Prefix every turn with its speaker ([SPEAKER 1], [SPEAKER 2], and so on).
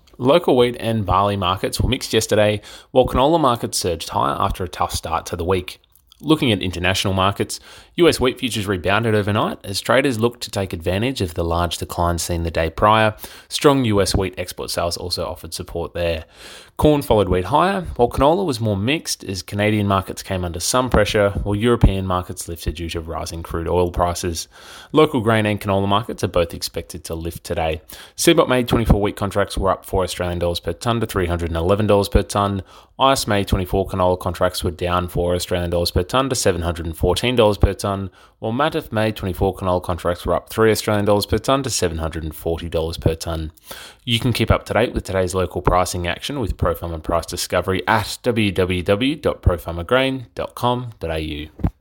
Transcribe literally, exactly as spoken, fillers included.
[SPEAKER 1] Local wheat and barley markets were mixed yesterday, while canola markets surged higher after a tough start to the week. Looking at international markets, U S wheat futures rebounded overnight as traders looked to take advantage of the large decline seen the day prior. Strong U S wheat export sales also offered support there. Corn followed wheat higher, while canola was more mixed as Canadian markets came under some pressure, while European markets lifted due to rising crude oil prices. Local grain and canola markets are both expected to lift today. C B O T May twenty-four wheat contracts were up four Australian dollars per tonne to three hundred eleven dollars per tonne. I C E May twenty-four canola contracts were down four Australian dollars per tonne to seven hundred fourteen dollars per tonne, while M A T F May twenty-four canola contracts were up three Australian dollars per tonne to seven hundred forty dollars per tonne. You can keep up to date with today's local pricing action with ProFarmer Price Discovery at w w w dot pro farmer grain dot com dot a u.